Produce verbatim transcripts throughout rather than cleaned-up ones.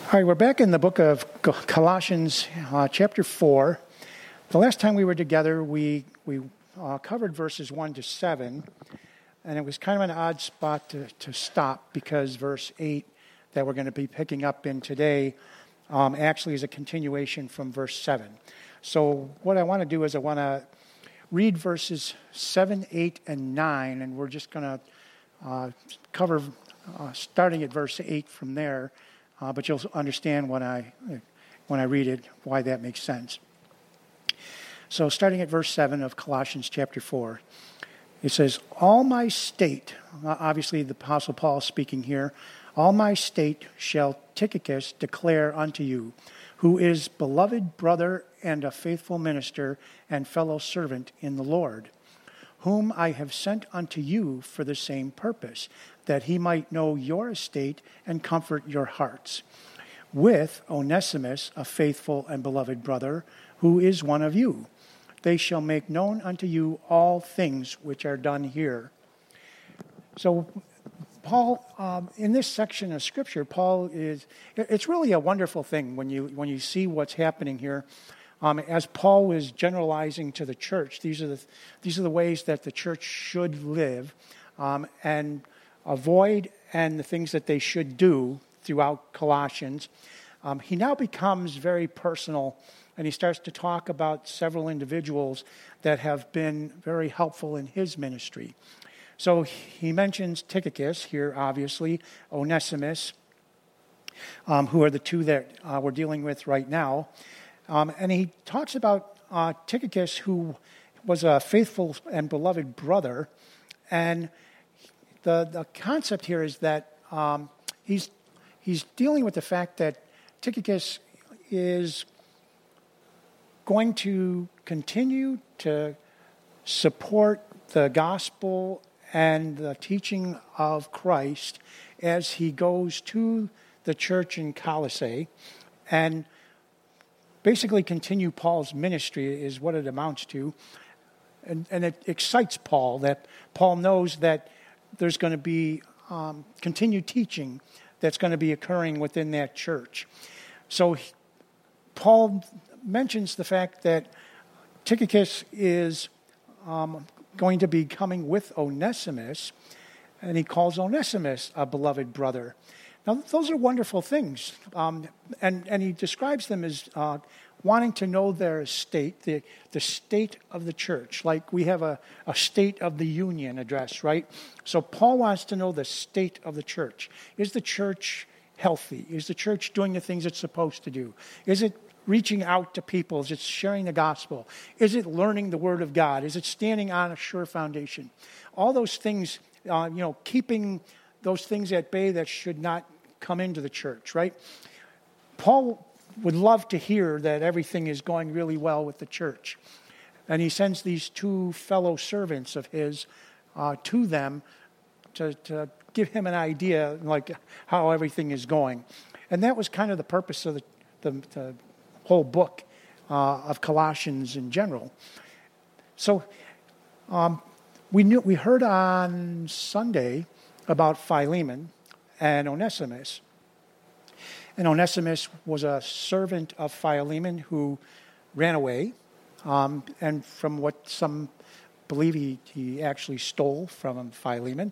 All right, we're back in the book of Colossians, uh, chapter four. The last time we were together, we we uh, covered verses one to seven, and it was kind of an odd spot to, to stop because verse eight that we're going to be picking up in today um, actually is a continuation from verse seven. So what I want to do is I want to read verses seven, eight, and nine, and we're just going to uh, cover uh, starting at verse eight from there. Uh, but you'll understand when I when I read it why that makes sense. So starting at verse seven of Colossians chapter four, it says, "All my state," obviously the Apostle Paul speaking here, "all my state shall Tychicus declare unto you, who is beloved brother and a faithful minister and fellow servant in the Lord, whom I have sent unto you for the same purpose, that he might know your estate and comfort your hearts, with Onesimus, a faithful and beloved brother, who is one of you. They shall make known unto you all things which are done here." So Paul, um, in this section of Scripture, Paul is, it's really a wonderful thing when you when you see what's happening here. Um, as Paul was generalizing to the church, these are the these are the ways that the church should live um, and avoid, and the things that they should do throughout Colossians. Um, he now becomes very personal, and he starts to talk about several individuals that have been very helpful in his ministry. So he mentions Tychicus here, obviously, Onesimus, um, who are the two that uh, we're dealing with right now. Um, and he talks about uh, Tychicus, who was a faithful and beloved brother. And the the concept here is that um, he's he's dealing with the fact that Tychicus is going to continue to support the gospel and the teaching of Christ as he goes to the church in Colossae, and basically continue Paul's ministry is what it amounts to. And, and it excites Paul that Paul knows that there's going to be um, continued teaching that's going to be occurring within that church. So he, Paul mentions the fact that Tychicus is um, going to be coming with Onesimus, and he calls Onesimus a beloved brother. Now, those are wonderful things, um, and, and he describes them as uh, wanting to know their state, the, the state of the church. Like we have a, a State of the Union address, right? So Paul wants to know the state of the church. Is the church healthy? Is the church doing the things it's supposed to do? Is it reaching out to people? Is it sharing the gospel? Is it learning the Word of God? Is it standing on a sure foundation? All those things, uh, you know, keeping those things at bay that should not come into the church, right? Paul would love to hear that everything is going really well with the church. And he sends these two fellow servants of his uh, to them to, to give him an idea, like how everything is going. And that was kind of the purpose of the, the, the whole book uh, of Colossians in general. So um, we knew we heard on Sunday about Philemon and Onesimus. And Onesimus was a servant of Philemon who ran away. Um, and from what some believe, he, he actually stole from Philemon.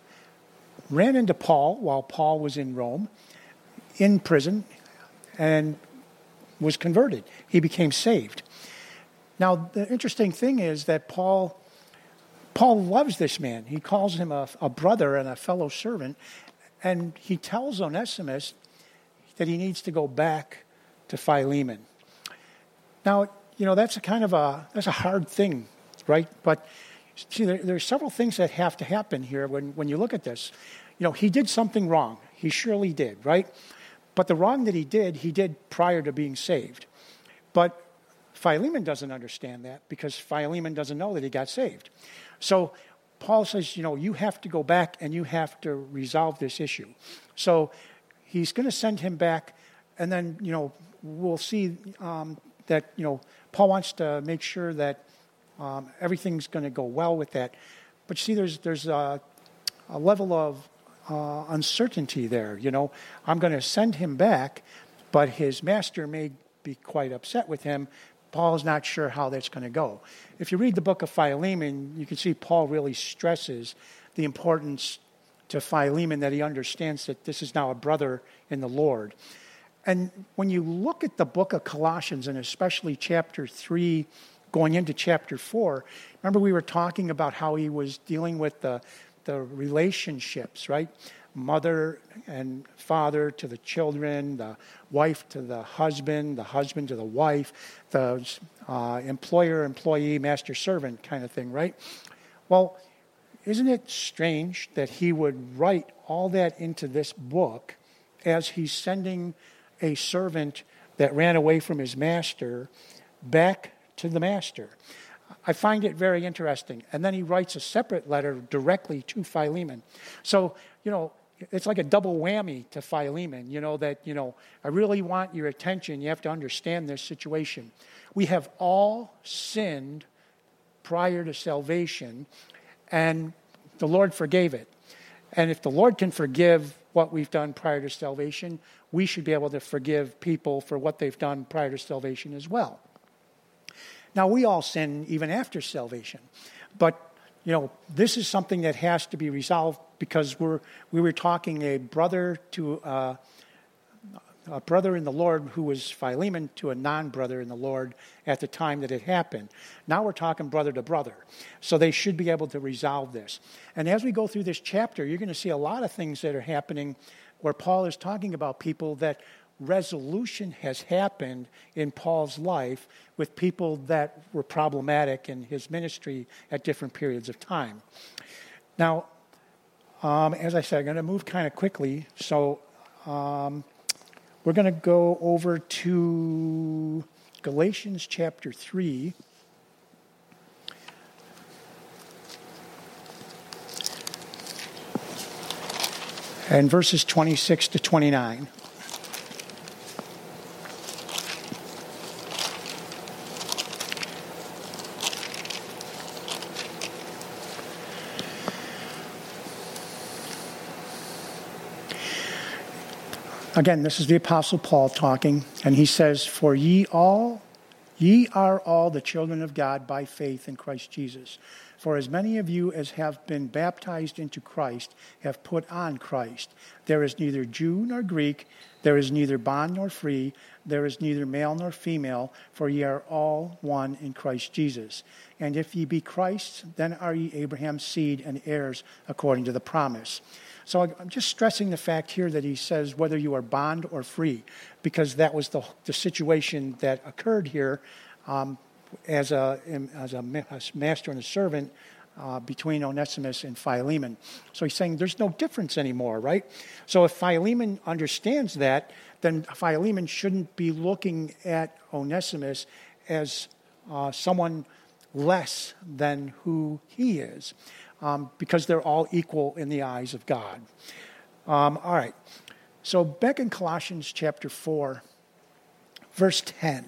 Ran into Paul while Paul was in Rome, in prison, and was converted. He became saved. Now, the interesting thing is that Paul, Paul loves this man. He calls him a, a brother and a fellow servant. And he tells Onesimus that he needs to go back to Philemon. Now, you know, that's a kind of a, that's a hard thing, right? But see, there, there are several things that have to happen here when, when you look at this. You know, he did something wrong. He surely did, right? But the wrong that he did, he did prior to being saved. But Philemon doesn't understand that because Philemon doesn't know that he got saved. So Paul says, you know, you have to go back and you have to resolve this issue. So he's going to send him back, and then, you know, we'll see um, that, you know, Paul wants to make sure that um, everything's going to go well with that. But see, there's there's a, a level of uh, uncertainty there. You know, I'm going to send him back, but his master may be quite upset with him. Paul's not sure how that's going to go. If you read the book of Philemon, you can see Paul really stresses the importance to Philemon that he understands that this is now a brother in the Lord. And when you look at the book of Colossians, and especially chapter three, going into chapter four, remember we were talking about how he was dealing with the, the relationships, right? Mother and father to the children, the wife to the husband, the husband to the wife, the uh, employer, employee, master, servant kind of thing, right? Well, isn't it strange that he would write all that into this book as he's sending a servant that ran away from his master back to the master? I find it very interesting. And then he writes a separate letter directly to Philemon. So, you know, it's like a double whammy to Philemon, you know, that, you know, I really want your attention. You have to understand this situation. We have all sinned prior to salvation, and the Lord forgave it. And if the Lord can forgive what we've done prior to salvation, we should be able to forgive people for what they've done prior to salvation as well. Now, we all sin even after salvation, but you know, this is something that has to be resolved because we're we were talking a brother to uh, a brother in the Lord who was Philemon to a non-brother in the Lord at the time that it happened. Now we're talking brother to brother, so they should be able to resolve this. And as we go through this chapter, you're going to see a lot of things that are happening where Paul is talking about people that resolution has happened in Paul's life with people that were problematic in his ministry at different periods of time. Now, um, as I said, I'm going to move kind of quickly. So um, we're going to go over to Galatians chapter three. And verses twenty-six to twenty-nine. Again, this is the Apostle Paul talking, and he says, For ye all, ye are all the children of God by faith in Christ Jesus. For as many of you as have been baptized into Christ have put on Christ. There is neither Jew nor Greek, there is neither bond nor free, there is neither male nor female, for ye are all one in Christ Jesus. And if ye be Christ's, then are ye Abraham's seed and heirs according to the promise. So I'm just stressing the fact here that he says whether you are bond or free, because that was the, the situation that occurred here um, as, a, as a master and a servant uh, between Onesimus and Philemon. So he's saying there's no difference anymore, right? So if Philemon understands that, then Philemon shouldn't be looking at Onesimus as uh, someone less than who he is. Um, because they're all equal in the eyes of God. Um, all right. So back in Colossians chapter four, verse ten.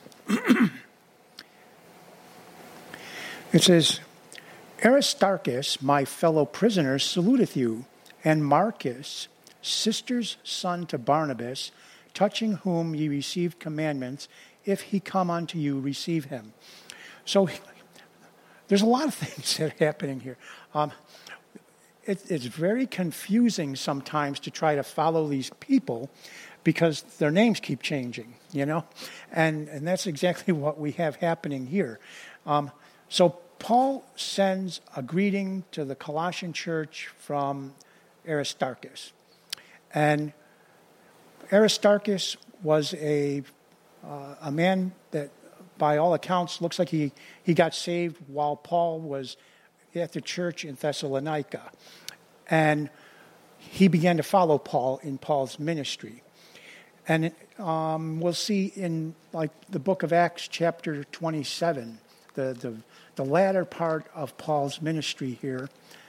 It says, Aristarchus, my fellow prisoner, saluteth you, and Marcus, sister's son to Barnabas, touching whom ye received commandments, if he come unto you, receive him. So there's a lot of things that are happening here. Um, it, it's very confusing sometimes to try to follow these people because their names keep changing, you know? And, and that's exactly what we have happening here. Um, so Paul sends a greeting to the Colossian church from Aristarchus. And Aristarchus was a, uh, a man that, by all accounts, looks like he, he got saved while Paul was at the church in Thessalonica. And he began to follow Paul in Paul's ministry. And um, we'll see in like the book of Acts chapter twenty-seven, the, the, the latter part of Paul's ministry here,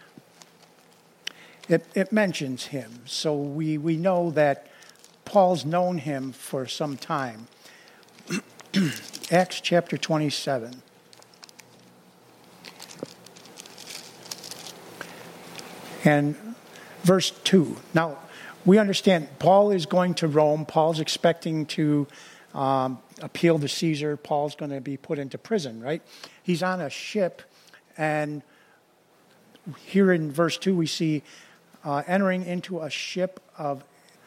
it, it mentions him. So we, we know that Paul's known him for some time. Acts chapter twenty-seven. And verse two. Now, we understand Paul is going to Rome. Paul's expecting to um, appeal to Caesar. Paul's going to be put into prison, right? He's on a ship, and here in verse two we see uh, entering into a ship of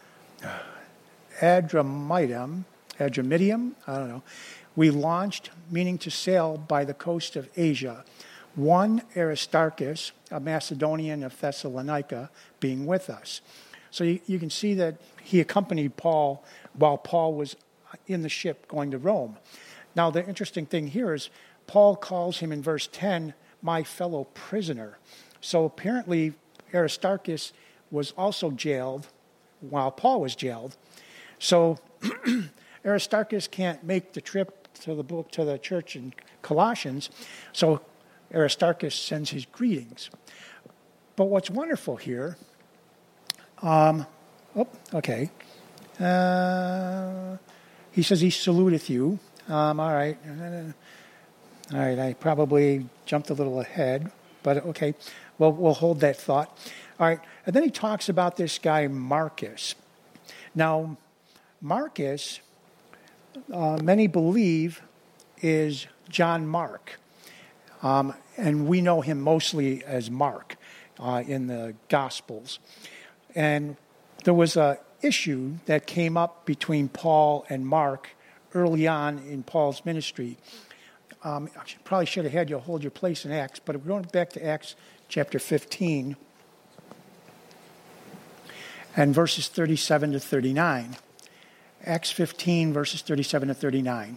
Adramyttium, Adramyttium, I don't know. We launched, meaning to sail by the coast of Asia. One Aristarchus, a Macedonian of Thessalonica, being with us. So you, you can see that he accompanied Paul while Paul was in the ship going to Rome. Now, the interesting thing here is Paul calls him in verse ten, my fellow prisoner. So apparently Aristarchus was also jailed while Paul was jailed. So Aristarchus can't make the trip to the book to the church in Colossians. So Aristarchus sends his greetings. But what's wonderful here, um, oh, okay. Uh, he says he saluteth you. Um, all right. All right, I probably jumped a little ahead, but okay. Well, we'll hold that thought. All right. And then he talks about this guy, Marcus. Now, Marcus, uh, many believe, is John Mark. Um, and we know him mostly as Mark uh, in the Gospels. And there was an issue that came up between Paul and Mark early on in Paul's ministry. Um, I should, probably should have had you hold your place in Acts, but we're going back to Acts chapter fifteen and verses thirty-seven to thirty-nine. Acts fifteen, verses thirty-seven to thirty-nine.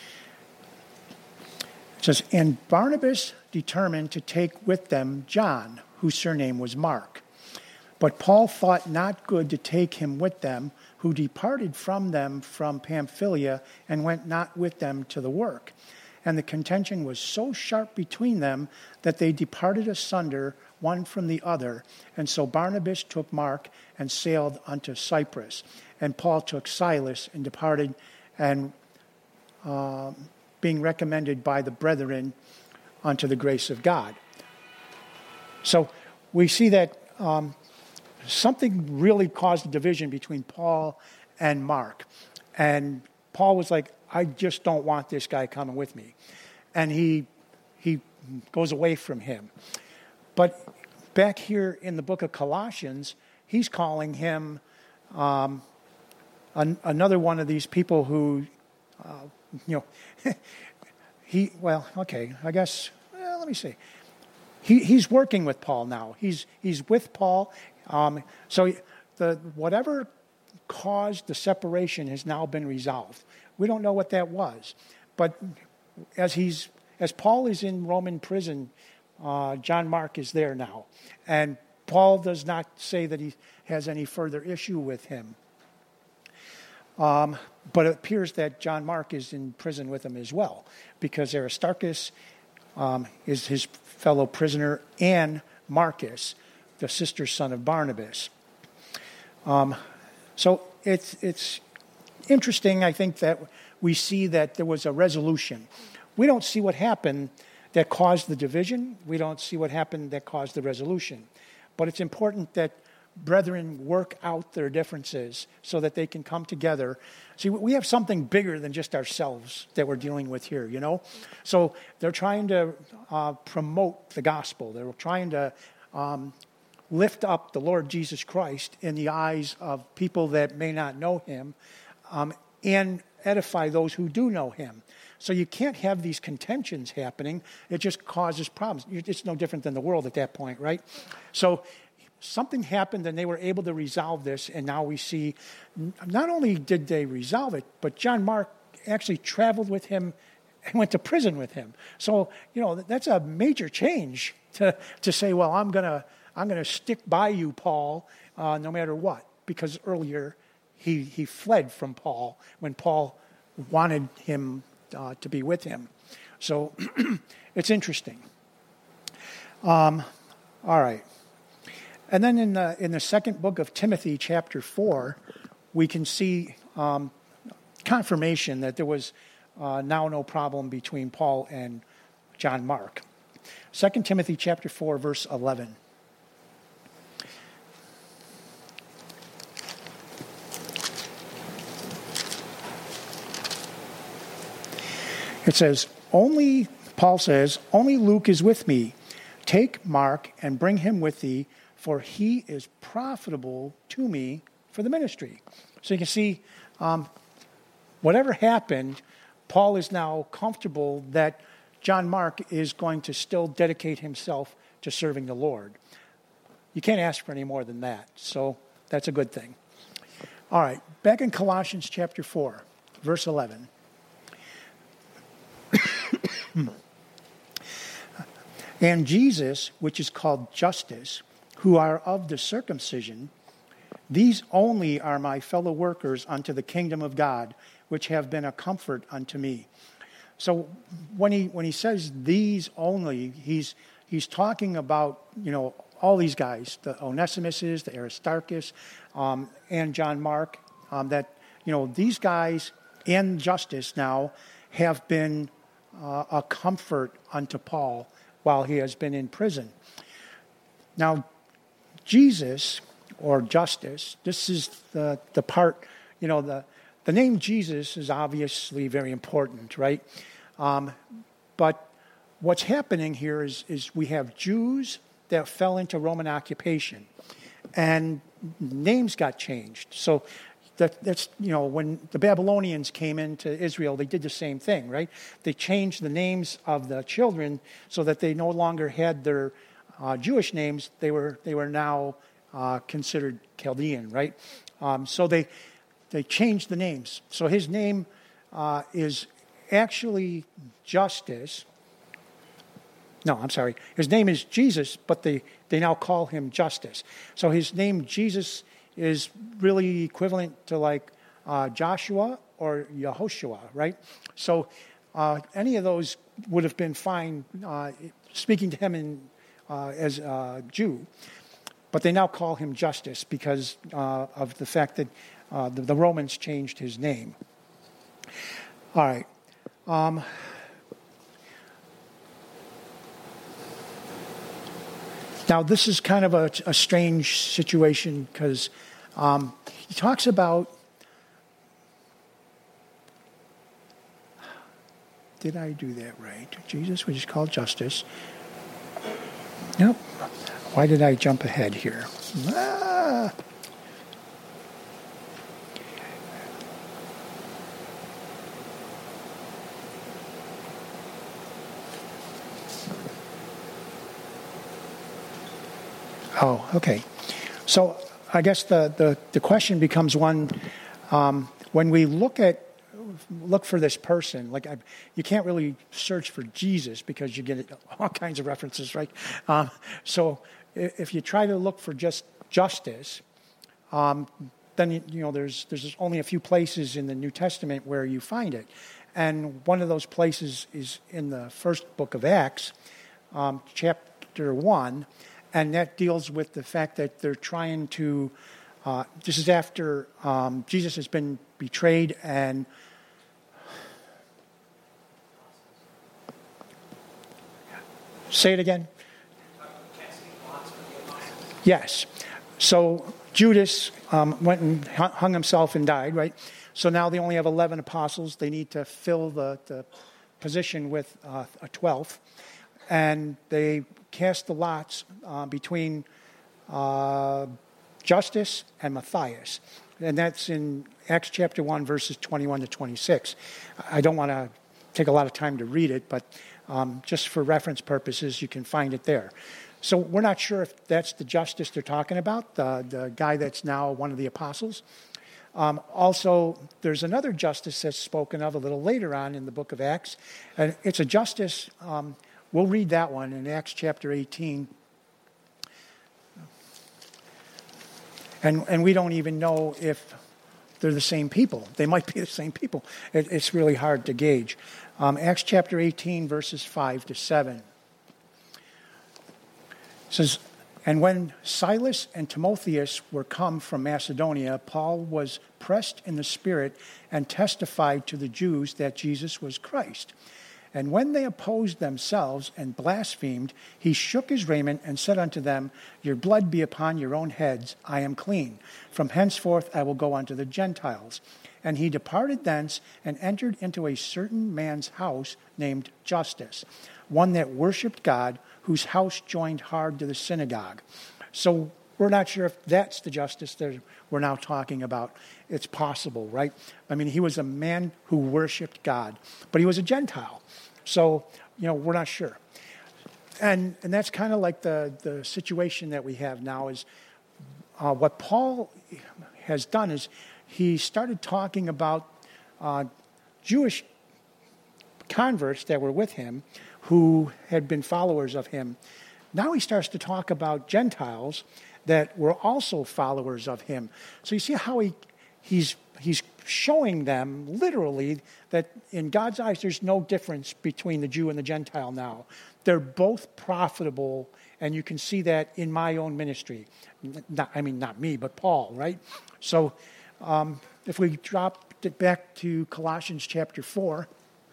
It says, and Barnabas determined to take with them John, whose surname was Mark. But Paul thought not good to take him with them, who departed from them from Pamphylia and went not with them to the work. And the contention was so sharp between them that they departed asunder one from the other. And so Barnabas took Mark and sailed unto Cyprus. And Paul took Silas and departed, and um, being recommended by the brethren unto the grace of God. So we see that um, something really caused a division between Paul and Mark. And Paul was like, I just don't want this guy coming with me. And he he goes away from him. But back here in the book of Colossians, he's calling him um, an, another one of these people who, uh, you know, he, well, okay, I guess, well, let me see. He He's working with Paul now. He's he's with Paul. Um, so the whatever caused the separation has now been resolved. We don't know what that was. But as he's as Paul is in Roman prison, uh, John Mark is there now. And Paul does not say that he has any further issue with him. Um, but it appears that John Mark is in prison with him as well, because Aristarchus um, is his fellow prisoner, and Marcus, the sister son of Barnabas. Um, so it's it's interesting, I think, that we see that there was a resolution. We don't see what happened that caused the division. We don't see what happened that caused the resolution. But it's important that brethren work out their differences so that they can come together. See, we have something bigger than just ourselves that we're dealing with here, you know? So they're trying to uh, promote the gospel. They're trying to um, lift up the Lord Jesus Christ in the eyes of people that may not know him, um, and edify those who do know him. So you can't have these contentions happening. It just causes problems. It's no different than the world at that point, right? So something happened and they were able to resolve this, and now we see not only did they resolve it, but John Mark actually traveled with him and went to prison with him. So, you know, that's a major change to to say, well, I'm gonna I'm gonna stick by you, Paul, uh, no matter what, because earlier he he fled from Paul when Paul wanted him uh, to be with him. So it's interesting. Um, all right. And then in the, in the second book of Timothy, chapter four, we can see um, confirmation that there was uh, now no problem between Paul and John Mark. Second Timothy, chapter four, verse eleven. it says, only, Paul says, only Luke is with me. Take Mark and bring him with thee, for he is profitable to me for the ministry. So you can see, um, whatever happened, Paul is now comfortable that John Mark is going to still dedicate himself to serving the Lord. You can't ask for any more than that. So that's a good thing. All right, back in Colossians chapter four, verse eleven. And Jesus, which is called Justus, who are of the circumcision, these only are my fellow workers unto the kingdom of God, which have been a comfort unto me. So when he when he says these only, he's he's talking about, you know, all these guys, the Onesimuses, the Aristarchus, um, and John Mark, um, that, you know, these guys and Justus now have been uh, a comfort unto Paul while he has been in prison. Now, Jesus, or Justus, this is the, the part, you know, the, the name Jesus is obviously very important, right? Um, but what's happening here is, is we have Jews that fell into Roman occupation, and names got changed. So that, that's, you know, when the Babylonians came into Israel, they did the same thing, right? They changed the names of the children so that they no longer had their uh, Jewish names. They were they were now uh, considered Chaldean, right? Um, so they they changed the names. So his name uh, is actually Justus. No, I'm sorry. His name is Jesus, but they, they now call him Justus. So his name, Jesus, is really equivalent to like uh, Joshua or Yehoshua, right? So uh, any of those would have been fine uh, speaking to him in, uh, as a Jew. But they now call him Justus because uh, of the fact that uh, the, the Romans changed his name. All right. Um, Now, this is kind of a, a strange situation because um, he talks about, did I do that right? Jesus, which is called Justus. Nope. Why did I jump ahead here? Ah. Oh, okay. So I guess the, the, the question becomes one, um, when we look at, look for this person, like I, you can't really search for Jesus because you get all kinds of references, right? Um, so if you try to look for just Justus, um, then, you know, there's, there's only a few places in the New Testament where you find it. And one of those places is in the first book of Acts, um, chapter one. And that deals with the fact that they're trying to, uh, this is after um, Jesus has been betrayed and say it again. Yes. So Judas um, went and hung himself and died, right? So now they only have eleven apostles. They need to fill the, the position with uh, a twelfth. And they cast the lots uh, between uh, Justus and Matthias. And that's in Acts chapter one, verses twenty-one to twenty-six. I don't want to take a lot of time to read it, but um, just for reference purposes, you can find it there. So we're not sure if that's the Justus they're talking about, the, the guy that's now one of the apostles. Um, also, there's another Justus that's spoken of a little later on in the book of Acts. And it's a Justus... Um, We'll read that one in Acts chapter eighteen. And and we don't even know if they're the same people. They might be the same people. It, it's really hard to gauge. Um, Acts chapter eighteen, verses five to seven. It says, and when Silas and Timotheus were come from Macedonia, Paul was pressed in the Spirit and testified to the Jews that Jesus was Christ. And when they opposed themselves and blasphemed, he shook his raiment and said unto them, Your blood be upon your own heads, I am clean. From henceforth I will go unto the Gentiles. And he departed thence and entered into a certain man's house named Justus, one that worshipped God, whose house joined hard to the synagogue. So we're not sure if that's the Justus that we're now talking about. It's possible, right? I mean, he was a man who worshipped God, but he was a Gentile. So, you know, we're not sure. And and that's kind of like the, the situation that we have now is uh, what Paul has done is he started talking about uh, Jewish converts that were with him who had been followers of him. Now he starts to talk about Gentiles that were also followers of him. So you see how he he's he's showing them literally that in God's eyes there's no difference between the Jew and the Gentile now. They're both profitable, and you can see that in my own ministry. Not, I mean, not me, but Paul, right? So um, if we drop it back to Colossians chapter four,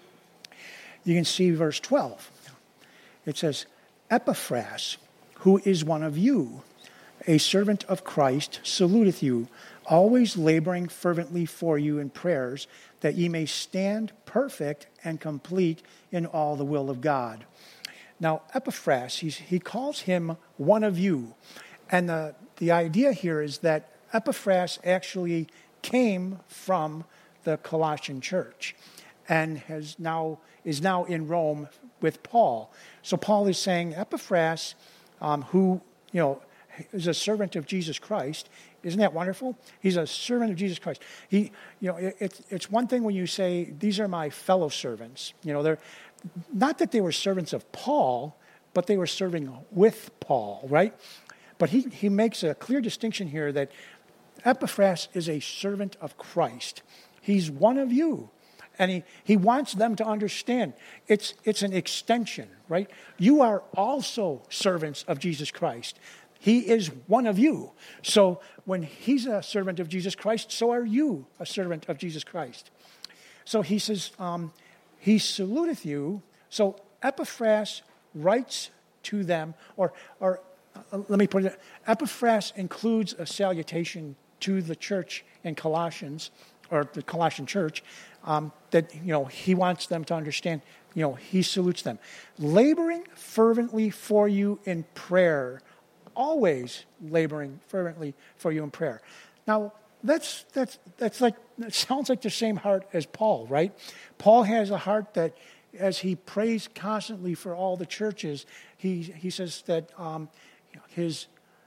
you can see verse twelve. It says, Epaphras, who is one of you, a servant of Christ, saluteth you, always laboring fervently for you in prayers, that ye may stand perfect and complete in all the will of God. Now, Epaphras, he's, he calls him one of you. And the, the idea here is that Epaphras actually came from the Colossian church and has now is now in Rome with Paul. So Paul is saying Epaphras, um, who, you know, is a servant of Jesus Christ. Isn't that wonderful? He's a servant of Jesus Christ. He, you know, it, it's it's one thing when you say, these are my fellow servants. You know, they're not that they were servants of Paul, but they were serving with Paul, right? But he, he makes a clear distinction here that Epaphras is a servant of Christ. He's one of you. And he, he wants them to understand it's it's an extension, right? You are also servants of Jesus Christ. He is one of you. So when he's a servant of Jesus Christ, so are you a servant of Jesus Christ. So he says, um, he saluteth you. So Epaphras writes to them, or, or uh, let me put it, Epaphras includes a salutation to the church in Colossians, or the Colossian church, um, that, you know, he wants them to understand, you know, he salutes them. Laboring fervently for you in prayer, always laboring fervently for you in prayer. Now, that's that's that's like, it sounds like the same heart as Paul, right? Paul has a heart that, as he prays constantly for all the churches, he he says that um, his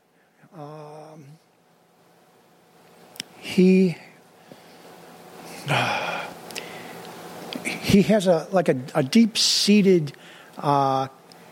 um, he uh, he has a like a, a deep-seated uh,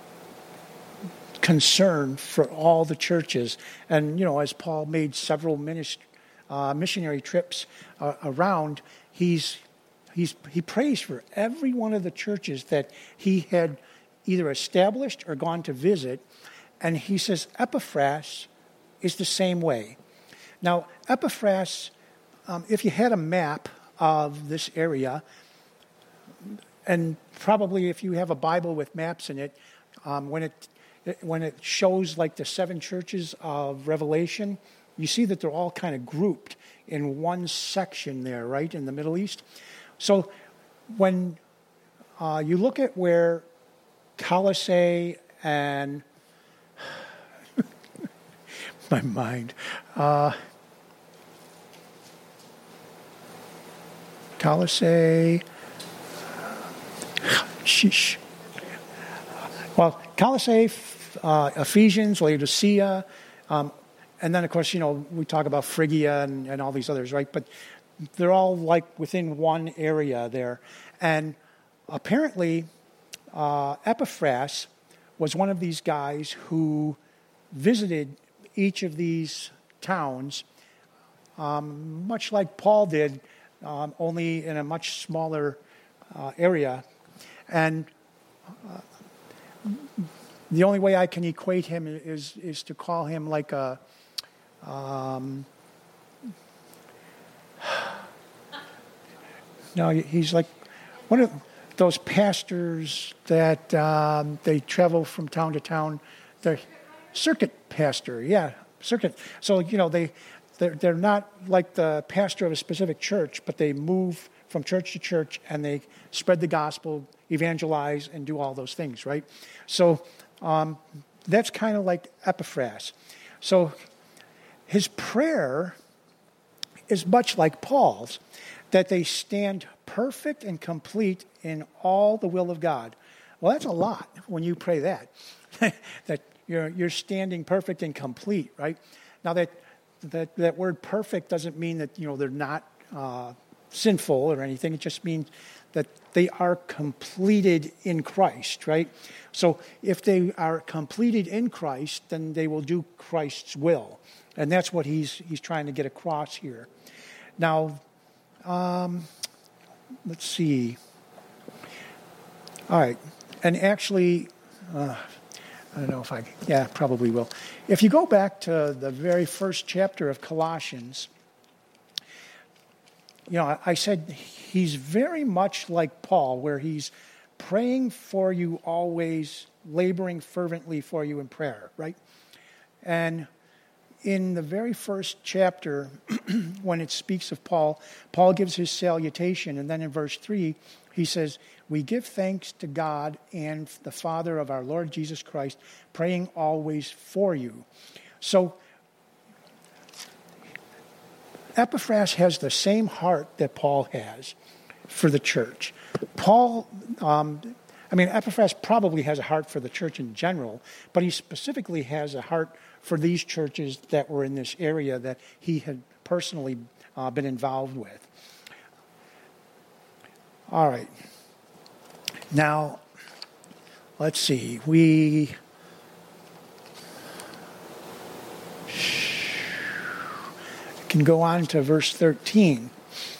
concern for all the churches, and you know, as Paul made several minist- uh, missionary trips uh, around, he's he's he prays for every one of the churches that he had either established or gone to visit, and he says Epaphras is the same way. Now, Epaphras, um, if you had a map of this area, and probably if you have a Bible with maps in it, um, when it when it shows like the seven churches of Revelation, you see that they're all kind of grouped in one section there, right, in the Middle East. So when uh, you look at where Colossae and my mind, uh, Colossae, sheesh. Well, Colossae, uh, Ephesians, Laodicea, um, and then, of course, you know, we talk about Phrygia and, and all these others, right? But they're all like within one area there. And apparently, uh, Epaphras was one of these guys who visited each of these towns, um, much like Paul did, um, only in a much smaller uh, area. And uh, the only way I can equate him is is to call him like a um, no, he's like one of those pastors that um, they travel from town to town. They're circuit pastor, yeah, circuit. So, you know, they, they're, they're not like the pastor of a specific church, but they move from church to church and they spread the gospel, evangelize, and do all those things, right? So um, that's kind of like Epaphras. So his prayer is much like Paul's, that they stand perfect and complete in all the will of God. Well, that's a lot when you pray that, that you're you're standing perfect and complete, right? Now that that that word perfect doesn't mean that, you know, they're not uh, sinful or anything. It just means that they are completed in Christ, right? So if they are completed in Christ, then they will do Christ's will, and that's what he's he's trying to get across here. Now, um, let's see. All right, and actually, uh, I don't know if I, yeah, probably will. If you go back to the very first chapter of Colossians, you know, I said he's very much like Paul, where he's praying for you always, laboring fervently for you in prayer, right? And in the very first chapter, when it speaks of Paul, Paul gives his salutation, and then in verse three, he says, "We give thanks to God and the Father of our Lord Jesus Christ, praying always for you." So Epaphras has the same heart that Paul has for the church. Paul, um, I mean, Epaphras probably has a heart for the church in general, but he specifically has a heart for these churches that were in this area that he had personally uh, been involved with. All right. Now, let's see. We can go on to verse thirteen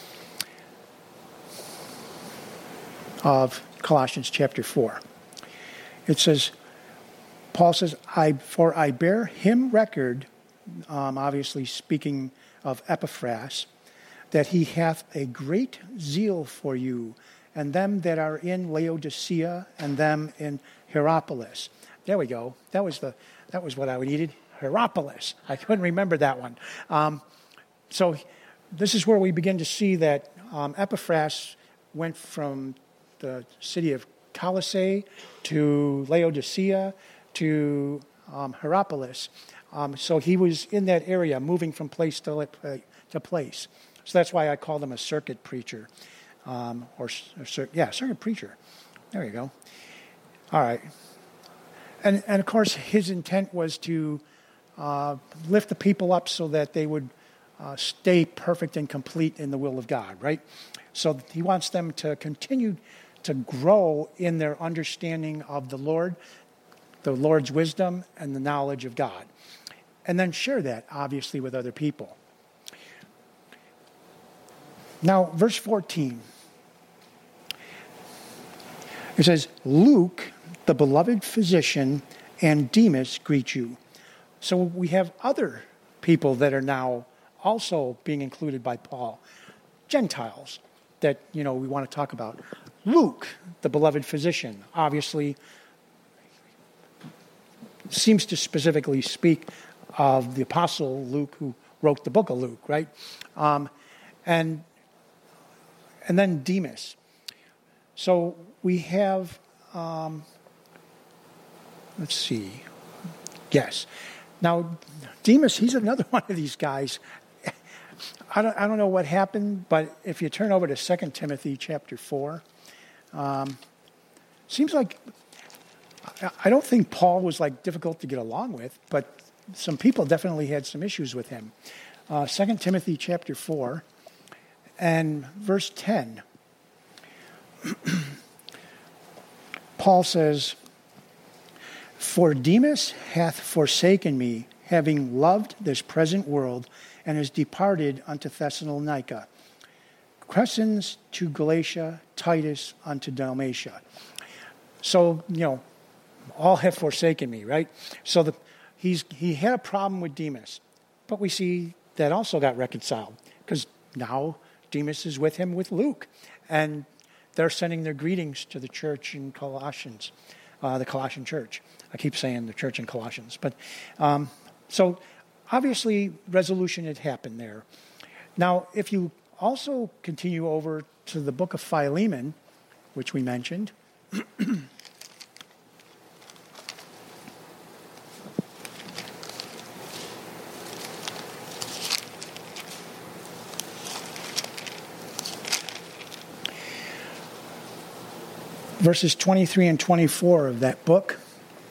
of Colossians chapter four. It says, Paul says, I, for I bear him record, um, obviously speaking of Epaphras, that he hath a great zeal for you, and them that are in Laodicea, and them in Hierapolis. There we go. That was the that was what I needed. Hierapolis. I couldn't remember that one. Um, so this is where we begin to see that um, Epaphras went from the city of Colossae to Laodicea to um, Hierapolis. Um, so he was in that area, moving from place to, to place. So that's why I call him a circuit preacher. Um, or, or yeah, circuit preacher. There you go. All right. And, and of course, his intent was to uh, lift the people up so that they would uh, stay perfect and complete in the will of God, right? So he wants them to continue to grow in their understanding of the Lord, the Lord's wisdom, and the knowledge of God. And then share that, obviously, with other people. Now, verse fourteen. It says, Luke, the beloved physician, and Demas greet you. So we have other people that are now also being included by Paul. Gentiles that, you know, we want to talk about. Luke, the beloved physician, obviously seems to specifically speak of the apostle Luke, who wrote the book of Luke, right? Um, and and then Demas. So we have, um, let's see, yes. Now, Demas, he's another one of these guys. I don't, I don't know what happened, but if you turn over to Second Timothy chapter four, um, seems like, I don't think Paul was like difficult to get along with, but some people definitely had some issues with him. Uh, Second Timothy chapter four and verse ten. Paul says, For Demas hath forsaken me, having loved this present world, and is departed unto Thessalonica. Crescens to Galatia, Titus unto Dalmatia. So, you know, all have forsaken me, right? So the, he's he had a problem with Demas, but we see that also got reconciled, because now Demas is with him with Luke, and they're sending their greetings to the church in Colossians, uh, the Colossian church. I keep saying the church in Colossians. But um, so obviously resolution had happened there. Now, if you also continue over to the book of Philemon, which we mentioned, verses twenty-three and twenty-four of that book,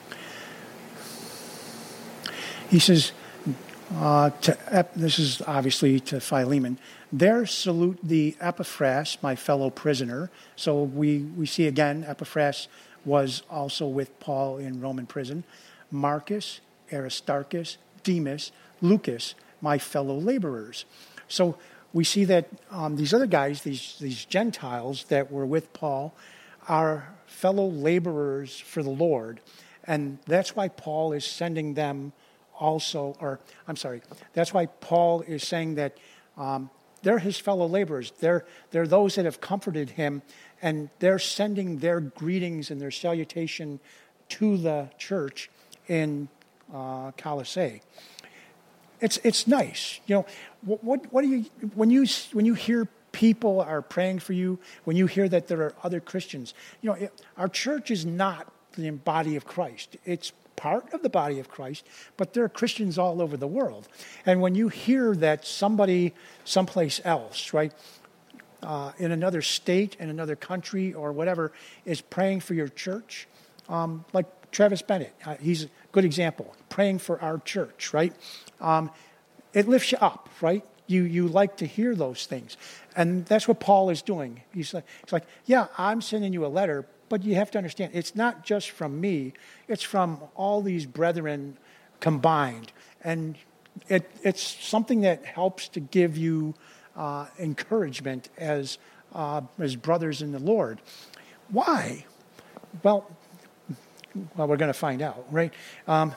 he says, uh, to, this is obviously to Philemon, there salute thee Epaphras, my fellow prisoner. So we, we see again, Epaphras was also with Paul in Roman prison. Marcus, Aristarchus, Demas, Lucas, my fellow laborers. So we see that um, these other guys, these, these Gentiles that were with Paul, are fellow laborers for the Lord. And that's why Paul is sending them also, or I'm sorry, that's why Paul is saying that um, they're his fellow laborers. They're, they're those that have comforted him, and they're sending their greetings and their salutation to the church in uh, Colossae. It's it's nice, you know. What, what what do you when you when you hear people are praying for you, when you hear that there are other Christians, you know, it, our church is not the body of Christ. It's part of the body of Christ, but there are Christians all over the world. And when you hear that somebody someplace else, right, uh, in another state, in another country or whatever, is praying for your church, um, like Travis Bennett, uh, he's a good example, praying for our church, right? Um, it lifts you up, right? You you like to hear those things. And that's what Paul is doing. He's like, he's like, yeah, I'm sending you a letter, but you have to understand, it's not just from me. It's from all these brethren combined. And it, it's something that helps to give you uh, encouragement as, uh, as brothers in the Lord. Why? Well, well, we're going to find out, right? Um,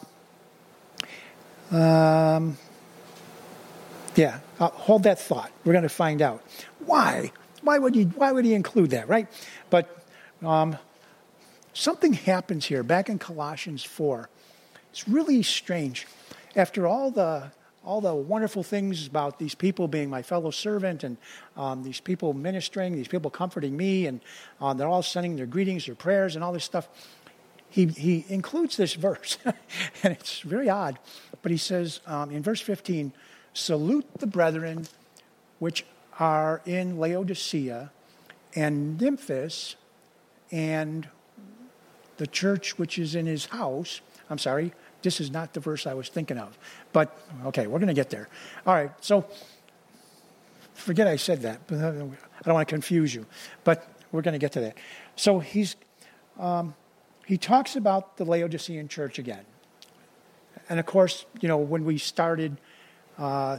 um, yeah, uh, hold that thought. We're going to find out. Why? Why would he, why would he include that, right? But um, something happens here back in Colossians four. It's really strange. After all the all the wonderful things about these people being my fellow servant and um, these people ministering, these people comforting me, and um, they're all sending their greetings, their prayers, and all this stuff, he, he includes this verse. And it's very odd. But he says um, in verse fifteen, salute the brethren which are in Laodicea and Nymphas and the church which is in his house. I'm sorry, this is not the verse I was thinking of. But, okay, we're going to get there. All right, so forget I said that. I don't want to confuse you. But we're going to get to that. So he's um, he talks about the Laodicean church again. And, of course, you know, when we started... Uh,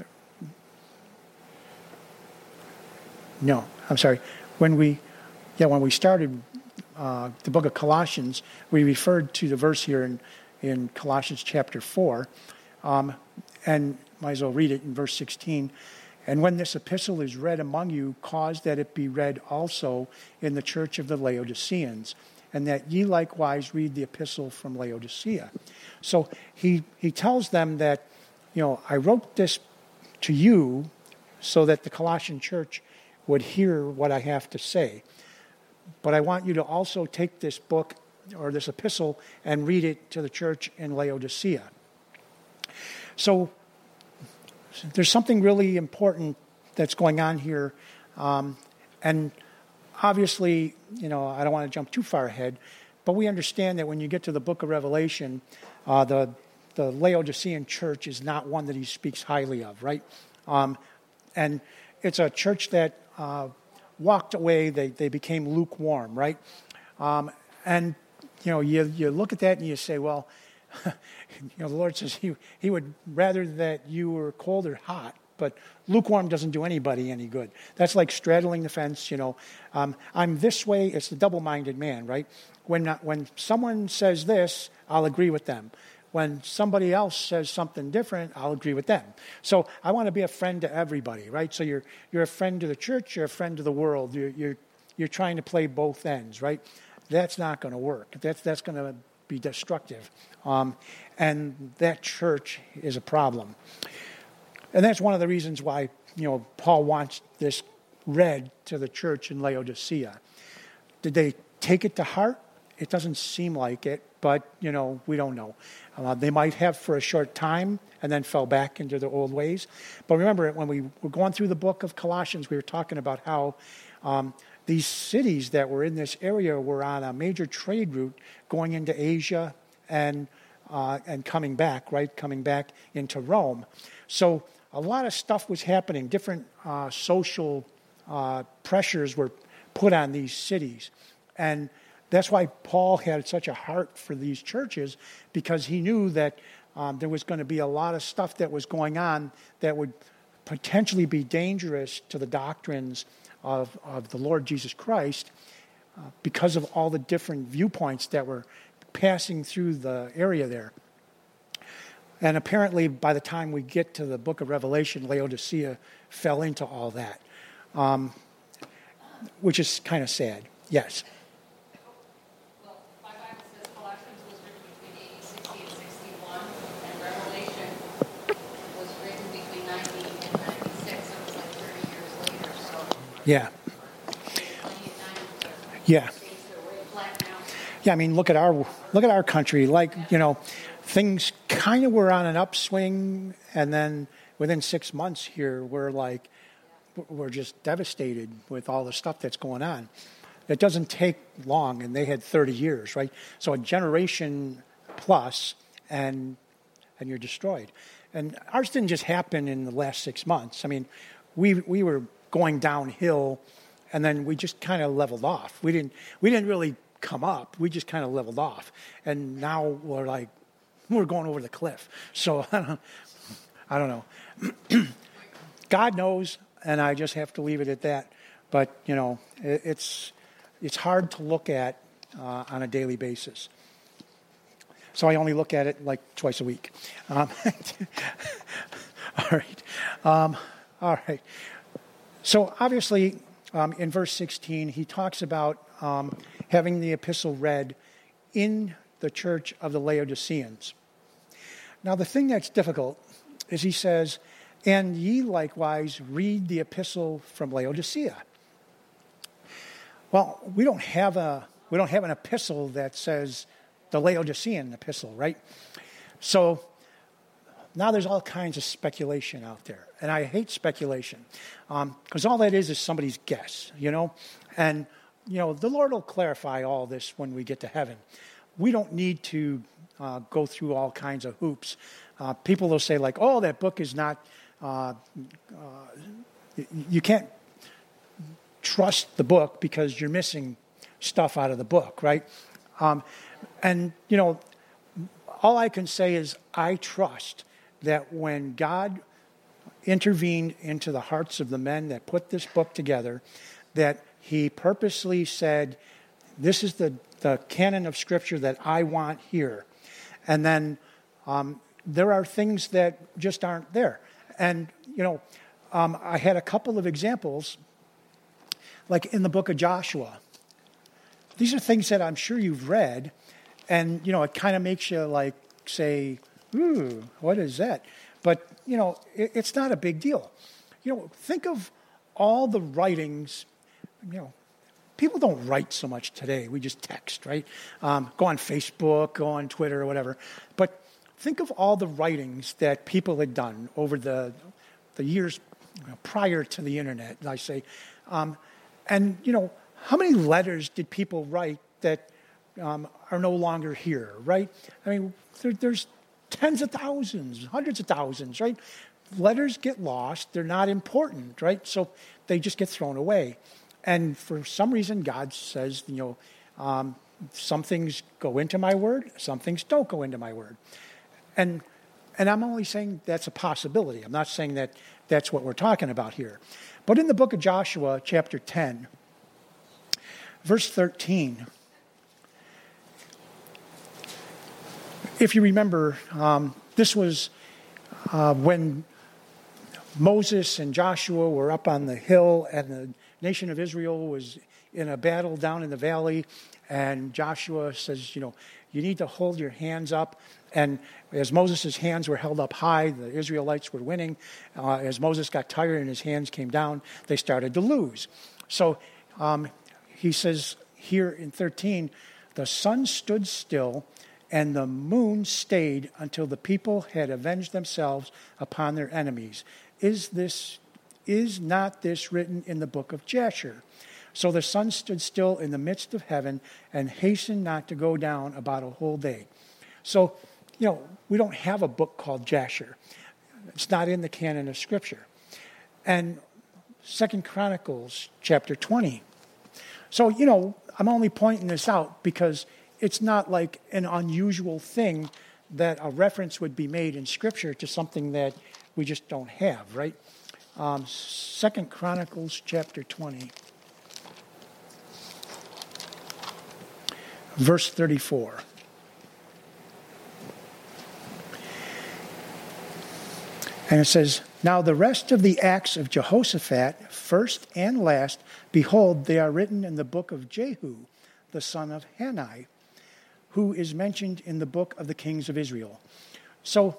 no, I'm sorry. When we, yeah, when we started uh, the book of Colossians, we referred to the verse here in, in Colossians chapter four, um, and might as well read it in verse sixteen. And when this epistle is read among you, cause that it be read also in the church of the Laodiceans, and that ye likewise read the epistle from Laodicea. So he he tells them that, you know, I wrote this to you so that the Colossian church would hear what I have to say. But I want you to also take this book or this epistle and read it to the church in Laodicea. So there's something really important that's going on here. Um, and obviously, you know, I don't want to jump too far ahead, but we understand that when you get to the book of Revelation, uh, the the Laodicean church is not one that he speaks highly of, right? Um, and it's a church that uh, walked away. They they became lukewarm, right? Um, and, you know, you, you look at that and you say, well, you know, the Lord says he, he would rather that you were cold or hot, but lukewarm doesn't do anybody any good. That's like straddling the fence, you know. Um, I'm this way. It's the double-minded man, right? When when someone says this, I'll agree with them. When somebody else says something different, I'll agree with them. So I want to be a friend to everybody, right? So you're you're a friend to the church, you're a friend to the world. You're, you're you're trying to play both ends, right? That's not going to work. That's that's going to be destructive. Um, and that church is a problem. And that's one of the reasons why, you know, Paul wants this read to the church in Laodicea. Did they take it to heart? It doesn't seem like it, but, you know, we don't know. Uh, they might have for a short time and then fell back into their old ways. But remember, when we were going through the book of Colossians, we were talking about how um, these cities that were in this area were on a major trade route going into Asia and uh, and coming back, right? Coming back into Rome. So a lot of stuff was happening. Different uh, social uh, pressures were put on these cities. And that's why Paul had such a heart for these churches, because he knew that um, there was going to be a lot of stuff that was going on that would potentially be dangerous to the doctrines of, of the Lord Jesus Christ uh, because of all the different viewpoints that were passing through the area there. And apparently, by the time we get to the book of Revelation, Laodicea fell into all that, um, which is kind of sad. Yes? Well, my Bible says Colossians was written between A D sixty and sixty-one, and Revelation was written between ninety and ninety-six, so it was like thirty years later. So Yeah. plenty of time to Yeah. change their way, flatten out. Yeah, I mean, look at our look at our country. Like, you know, things kind of were on an upswing, and then within six months here, we're like, we're just devastated with all the stuff that's going on. It doesn't take long, and they had thirty years, right? So a generation plus, and and you're destroyed. And ours didn't just happen in the last six months. I mean, we we were going downhill, and then we just kind of leveled off. We didn't we didn't really come up. We just kind of leveled off, and now we're like we're going over the cliff. So I don't, I don't know. God knows, and I just have to leave it at that. But you know, it, it's it's hard to look at uh, on a daily basis. So I only look at it like twice a week. Um, all right. Um, all right. So obviously, um, in verse sixteen, he talks about um, having the epistle read in the church of the Laodiceans. Now, the thing that's difficult is he says, and ye likewise read the epistle from Laodicea. Well, we don't have a we don't have an epistle that says the Laodicean epistle, right? So now there's all kinds of speculation out there, and I hate speculation because um, all that is is somebody's guess, you know. And you know, the Lord will clarify all this when we get to heaven. We don't need to uh, go through all kinds of hoops. Uh, people will say like, "Oh, that book is not." Uh, uh, you can't trust the book because you're missing stuff out of the book, right? Um, and, you know, all I can say is I trust that when God intervened into the hearts of the men that put this book together, that he purposely said, this is the, the canon of Scripture that I want here. And then um, there are things that just aren't there. And, you know, um, I had a couple of examples, like in the book of Joshua. These are things that I'm sure you've read, and, you know, it kind of makes you, like, say, ooh, what is that? But, you know, it, it's not a big deal. You know, think of all the writings, you know, people don't write so much today. We just text, right? Um, go on Facebook, go on Twitter, or whatever. But think of all the writings that people had done over the the years prior to the internet, I say. Um, and, you know, how many letters did people write that um, are no longer here, right? I mean, there, there's tens of thousands, hundreds of thousands, right? Letters get lost. They're not important, right? So they just get thrown away. And for some reason, God says, you know, um, some things go into my word, some things don't go into my word. And and I'm only saying that's a possibility. I'm not saying that that's what we're talking about here. But in the book of Joshua, chapter ten, verse thirteen, if you remember, um, this was uh, when Moses and Joshua were up on the hill, and the nation of Israel was in a battle down in the valley. And Joshua says, you know, you need to hold your hands up. And as Moses' hands were held up high, the Israelites were winning. Uh, as Moses got tired and his hands came down, they started to lose. So um, he says here in thirteen, the sun stood still and the moon stayed until the people had avenged themselves upon their enemies. Is this, is not this written in the book of Jasher? So the sun stood still in the midst of heaven and hastened not to go down about a whole day. So, you know, we don't have a book called Jasher. It's not in the canon of Scripture. And Second Chronicles chapter twenty. So, you know, I'm only pointing this out because it's not like an unusual thing that a reference would be made in Scripture to something that we just don't have, right? Um, Second Chronicles chapter twenty. Verse thirty-four. And it says, now the rest of the acts of Jehoshaphat, first and last, behold, they are written in the book of Jehu, the son of Hanani, who is mentioned in the book of the kings of Israel. So,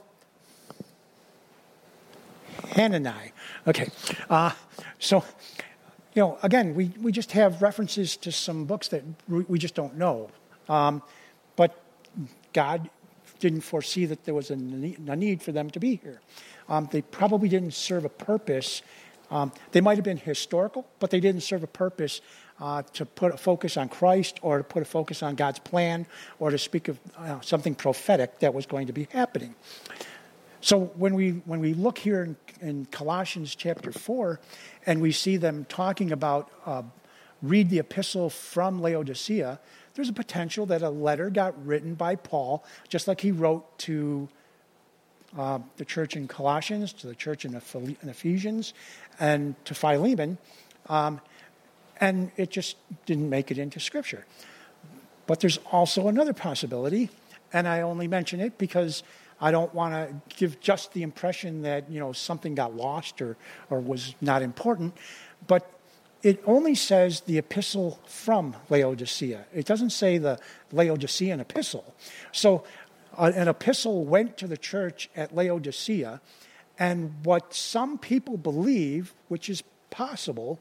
Hanani. Okay. Uh, so, you know, again, we, we just have references to some books that we just don't know. Um, but God didn't foresee that there was a need for them to be here. Um, they probably didn't serve a purpose. Um, they might have been historical, but they didn't serve a purpose uh, to put a focus on Christ or to put a focus on God's plan or to speak of uh, something prophetic that was going to be happening. So when we when we look here in, in Colossians chapter four and we see them talking about uh, read the epistle from Laodicea, there's a potential that a letter got written by Paul, just like he wrote to uh, the church in Colossians, to the church in Ephesians, and to Philemon, um, and it just didn't make it into Scripture. But there's also another possibility, and I only mention it because I don't want to give just the impression that, you know, something got lost or, or was not important, but it only says the epistle from Laodicea. It doesn't say the Laodicean epistle. So uh, an epistle went to the church at Laodicea, and what some people believe, which is possible,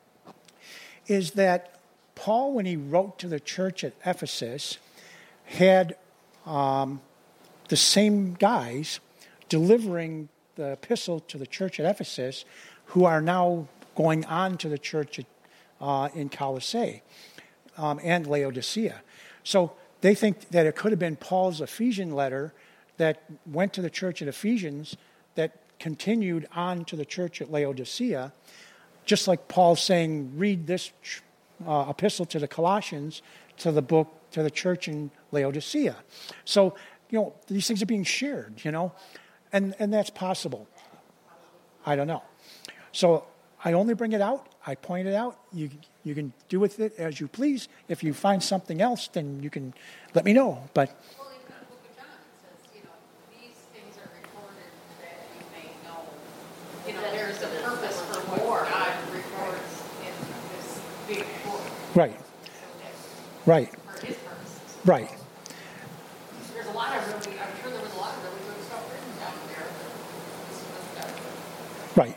is that Paul, when he wrote to the church at Ephesus, had um, the same guys delivering the epistle to the church at Ephesus who are now going on to the church at, uh, in Colossae um, and Laodicea. So they think that it could have been Paul's Ephesian letter that went to the church at Ephesians that continued on to the church at Laodicea, just like Paul saying, read this uh, epistle to the Colossians, to the book, to the church in Laodicea. So, you know, these things are being shared, you know, and, and that's possible. I don't know. So I only bring it out. I point it out. You you can do with it as you please. If you find something else, then you can let me know. But Well, in the book of John, it says, you know, these things are recorded that you may know. You know, there's a purpose for what God records in this big book. right, So that's right, for his purposes. right. There's a lot of really, I'm sure there was a lot of really good stuff written down there, but this was better. Right.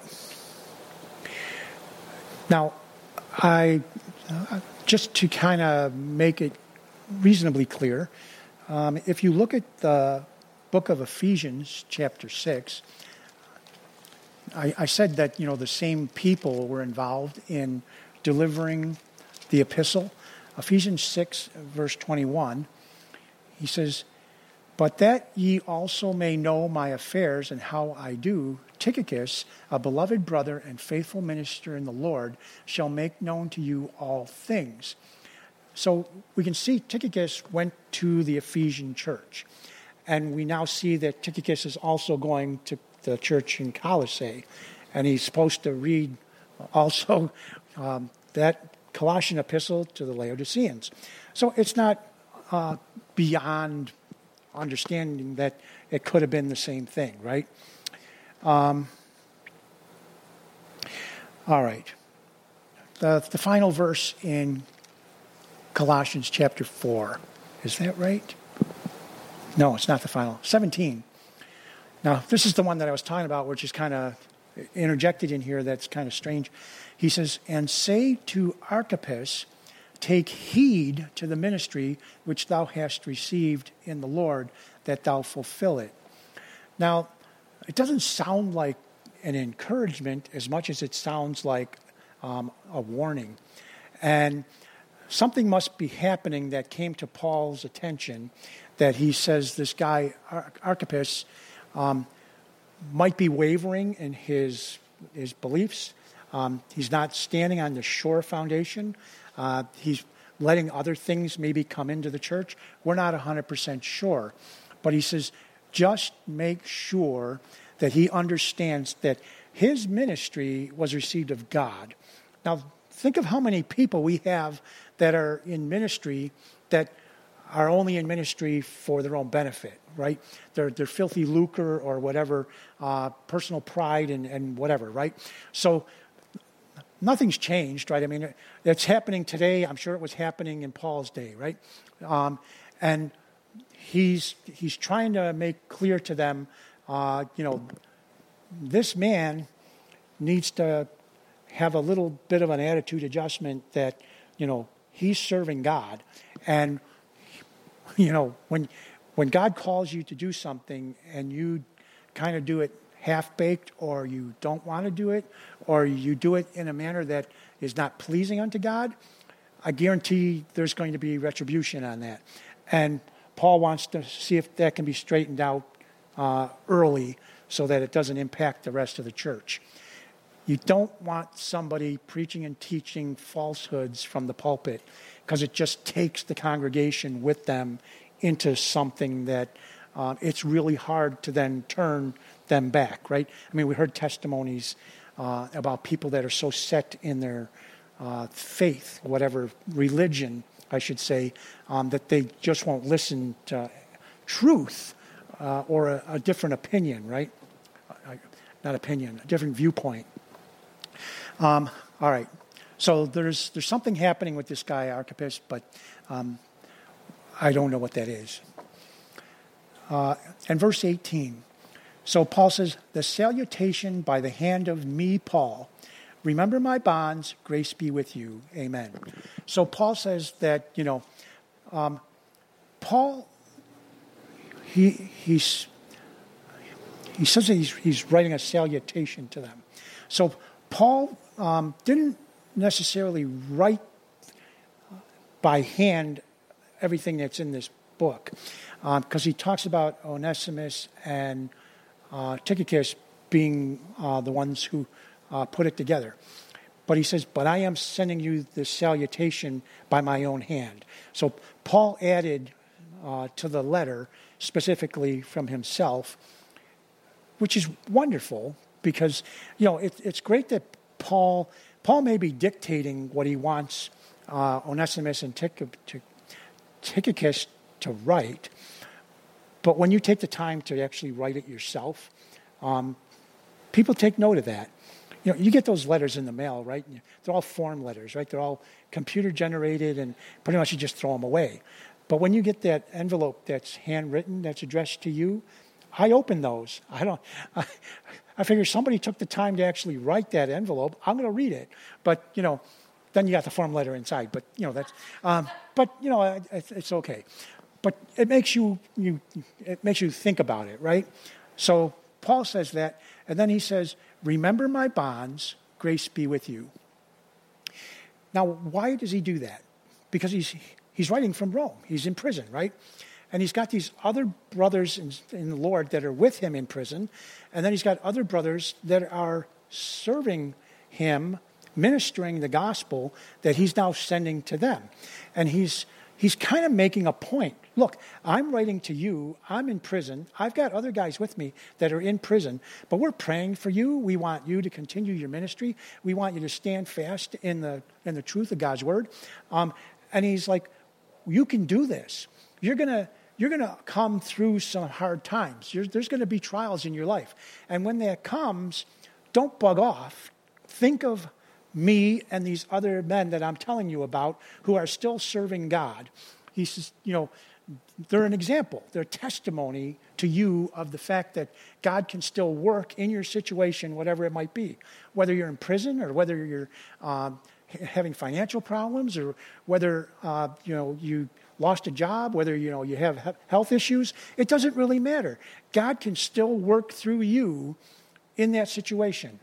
Now, I uh, just to kind of make it reasonably clear, um, if you look at the book of Ephesians, chapter six, I, I said that, you know, the same people were involved in delivering the epistle. Ephesians six, verse twenty-one, he says, but that ye also may know my affairs and how I do, Tychicus, a beloved brother and faithful minister in the Lord, shall make known to you all things. So we can see Tychicus went to the Ephesian church. And we now see that Tychicus is also going to the church in Colossae. And he's supposed to read also um, that Colossian epistle to the Laodiceans. So it's not uh, beyond understanding that it could have been the same thing, right? Um, All right. The, the final verse in Colossians chapter four. Is that right? No, it's not the final. seventeen. Now, this is the one that I was talking about, which is kind of interjected in here that's kind of strange. He says, and say to Archippus, take heed to the ministry which thou hast received in the Lord, that thou fulfill it. Now, it doesn't sound like an encouragement as much as it sounds like um, a warning. And something must be happening that came to Paul's attention, that he says this guy, Ar- Archippus, um, might be wavering in his his beliefs. Um, he's not standing on the sure foundation. Uh, he's letting other things maybe come into the church. We're not one hundred percent sure. But he says, just make sure that he understands that his ministry was received of God. Now, think of how many people we have that are in ministry that are only in ministry for their own benefit, right? They're, they're filthy lucre or whatever, uh, personal pride and, and whatever, right? So nothing's changed, right? I mean, it's happening today. I'm sure it was happening in Paul's day, right? Um, and he's he's trying to make clear to them, uh, you know, this man needs to have a little bit of an attitude adjustment that, you know, he's serving God. And, you know, when when God calls you to do something and you kind of do it half-baked, or you don't want to do it, or you do it in a manner that is not pleasing unto God, I guarantee there's going to be retribution on that. And Paul wants to see if that can be straightened out uh, early so that it doesn't impact the rest of the church. You don't want somebody preaching and teaching falsehoods from the pulpit, because it just takes the congregation with them into something that uh, it's really hard to then turn them back, right? I mean, we heard testimonies uh, about people that are so set in their uh, faith, whatever religion, I should say, um, that they just won't listen to truth uh, or a, a different opinion, right? I, not opinion, a different viewpoint. Um, all right. So there's there's something happening with this guy, Archippus, but um, I don't know what that is. Uh, and verse eighteen. So Paul says, the salutation by the hand of me, Paul. Remember my bonds, grace be with you. Amen. So Paul says that, you know, um, Paul, he he's he says that he's, he's writing a salutation to them. So Paul um, didn't necessarily write by hand everything that's in this book, because um, he talks about Onesimus and uh, Tychicus being uh, the ones who uh, put it together. But he says, but I am sending you this salutation by my own hand. So Paul added uh, to the letter specifically from himself, which is wonderful, because, you know, it, it's great that Paul, Paul may be dictating what he wants uh, Onesimus and Tychicus to write, but when you take the time to actually write it yourself, um, people take note of that. You know, you get those letters in the mail, right? They're all form letters, right? They're all computer generated, and pretty much you just throw them away. But when you get that envelope that's handwritten, that's addressed to you, I open those. I don't. I, I figure somebody took the time to actually write that envelope. I'm going to read it, but you know, then you got the form letter inside. But you know that's. Um, but you know, it, it's okay. But it makes you you it makes you think about it, right? So Paul says that, and then he says, "Remember my bonds, grace be with you." Now, why does he do that? Because he's he's writing from Rome. He's in prison, right? And he's got these other brothers in, in the Lord that are with him in prison. And then he's got other brothers that are serving him, ministering the gospel that he's now sending to them. And he's he's kind of making a point. Look, I'm writing to you. I'm in prison. I've got other guys with me that are in prison. But we're praying for you. We want you to continue your ministry. We want you to stand fast in the in the truth of God's word. Um, and he's like, you can do this. You're going to You're going to come through some hard times. You're, there's going to be trials in your life. And when that comes, don't bug off. Think of me and these other men that I'm telling you about who are still serving God. He says, you know, they're an example. They're testimony to you of the fact that God can still work in your situation, whatever it might be. Whether you're in prison or whether you're um, having financial problems or whether, uh, you know, you lost a job, whether, you know, you have health issues, it doesn't really matter. God can still work through you in that situation.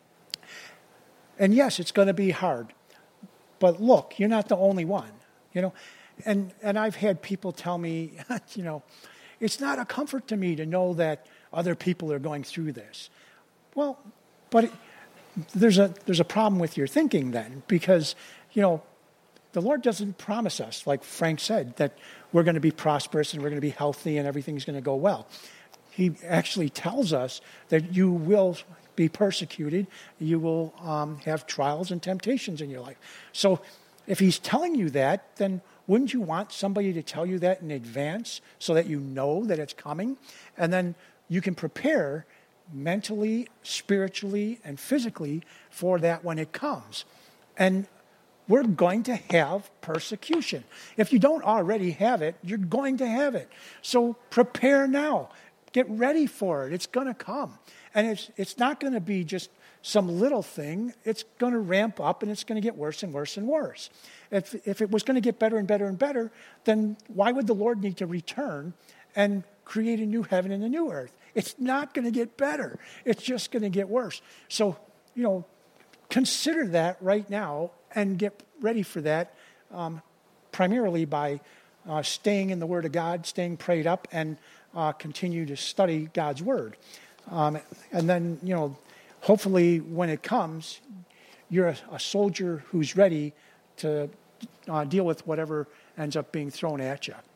And yes, it's going to be hard. But look, you're not the only one, you know. And and I've had people tell me, you know, it's not a comfort to me to know that other people are going through this. Well, but it, there's a there's a problem with your thinking then, because, you know, the Lord doesn't promise us, like Frank said, that we're going to be prosperous and we're going to be healthy and everything's going to go well. He actually tells us that you will be persecuted, you will um, have trials and temptations in your life. So if he's telling you that, then wouldn't you want somebody to tell you that in advance so that you know that it's coming? And then you can prepare mentally, spiritually, and physically for that when it comes. And we're going to have persecution. If you don't already have it, you're going to have it. So prepare now. Get ready for it. It's going to come. And it's it's not going to be just some little thing. It's going to ramp up and it's going to get worse and worse and worse. If if it was going to get better and better and better, then why would the Lord need to return and create a new heaven and a new earth? It's not going to get better. It's just going to get worse. So, you know, consider that right now and get ready for that, um, primarily by uh, staying in the Word of God, staying prayed up, and uh, continue to study God's Word. Um, and then, you know, hopefully when it comes, you're a, a soldier who's ready to uh, deal with whatever ends up being thrown at you.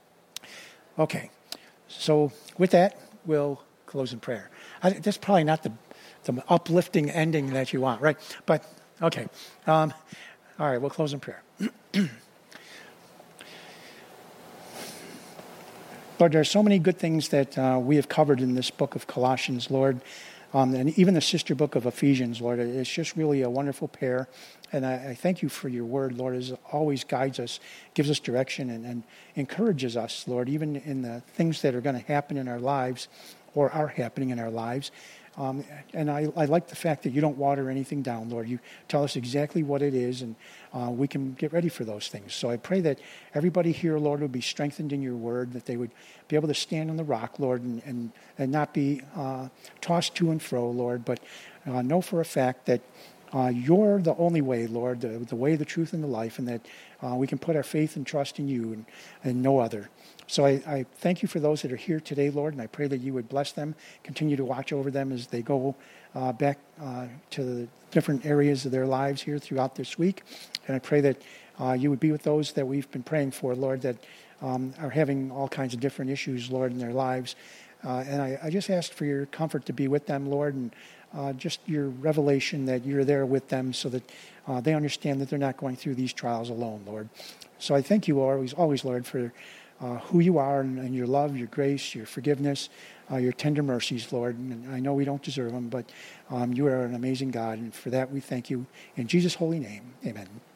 Okay, so with that, we'll close in prayer. I, that's probably not the, the uplifting ending that you want, right? But, okay. Um, all right, we'll close in prayer. Lord, there are so many good things that uh, we have covered in this book of Colossians, Lord, um, and even the sister book of Ephesians, Lord. It's just really a wonderful pair, and I, I thank you for your word, Lord, as it always guides us, gives us direction, and, and encourages us, Lord, even in the things that are going to happen in our lives or are happening in our lives. Um, and I, I like the fact that you don't water anything down, Lord. You tell us exactly what it is, and uh, we can get ready for those things. So I pray that everybody here, Lord, would be strengthened in your word, that they would be able to stand on the rock, Lord, and, and, and not be uh, tossed to and fro, Lord, but uh, know for a fact that uh, you're the only way, Lord, the, the way, the truth, and the life, and that uh, we can put our faith and trust in you and, and no other. So I, I thank you for those that are here today, Lord, and I pray that you would bless them, continue to watch over them as they go uh, back uh, to the different areas of their lives here throughout this week. And I pray that uh, you would be with those that we've been praying for, Lord, that um, are having all kinds of different issues, Lord, in their lives. Uh, and I, I just ask for your comfort to be with them, Lord, and uh, just your revelation that you're there with them so that uh, they understand that they're not going through these trials alone, Lord. So I thank you always, always, Lord, for Uh, who you are and, and your love, your grace, your forgiveness, uh, your tender mercies, Lord. And I know we don't deserve them, but um, you are an amazing God. And for that, we thank you. In Jesus' holy name, amen.